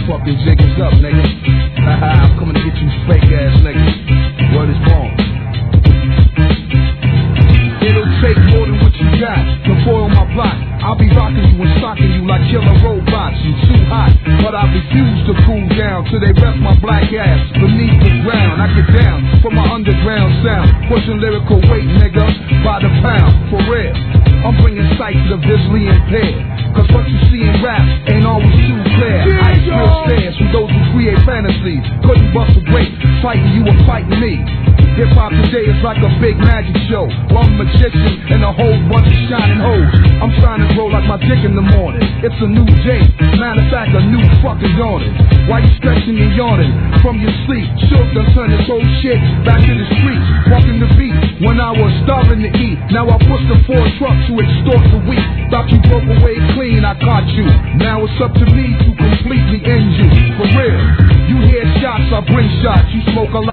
fucking jiggers up, nigga. I'm coming to get you fake ass niggas. Word is born. It'll take more than what you got to foil my plot. I'll be rocking you and socking you like killer robots. You too hot, but I refuse to cool down till they rest my black ass beneath the ground. I get down for my underground sound, pushing lyrical weight, nigga, by the pound, for real. I'm bringing sight to the visually impaired, cause what you see in rap ain't always too clear. I still stands for those who create fantasies. Couldn't bust a break, fighting you or fighting me. Hip-hop today is like a big magic show. One magician and a whole bunch of shining hoes. I'm trying to grow like my dick in the morning. It's a new day, matter of fact, a new fucking dawning. Why you stretching and yawning from your sleep? Shook done turn this whole shit back to the streets. Walking the beat when I was starving to eat. Now I push the 4 trucks to extort the weak. Thought you broke away clean, I caught you. Now it's up to me to completely end you. For real, you hear shots, I bring shots. You smoke a lot.